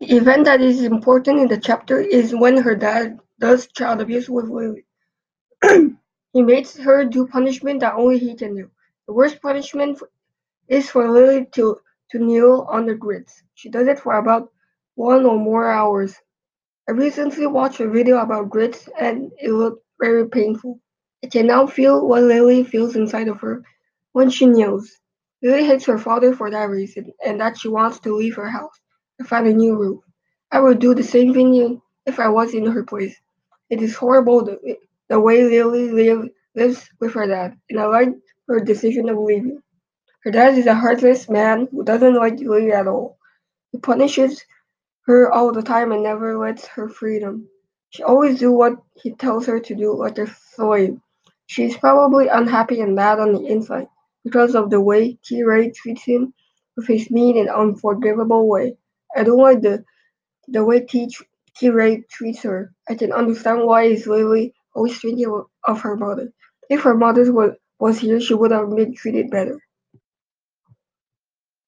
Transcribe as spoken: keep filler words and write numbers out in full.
The event that is important in the chapter is when her dad does child abuse with Lily. He makes her do punishment that only he can do. The worst punishment is for Lily to, to kneel on the grits. She does it for about one or more hours. I recently watched a video about grits and it looked very painful. I can now feel what Lily feels inside of her when she kneels. Lily hates her father for that reason and that she wants to leave her house and find a new roof. I would do the same thing if I was in her place. It is horrible the, the way Lily live, lives with her dad, and I like her decision of leaving. Her dad is a heartless man who doesn't like Lily at all. He punishes her all the time and never lets her freedom. She always do what he tells her to do like a slave. She is probably unhappy and mad on the inside because of the way T. Ray treats him with his mean and unforgivable way. I don't like the, the way T. T. Ray treats her. I can understand why is Lily always thinking of of her mother. If her mother was, was here, she would have been treated better.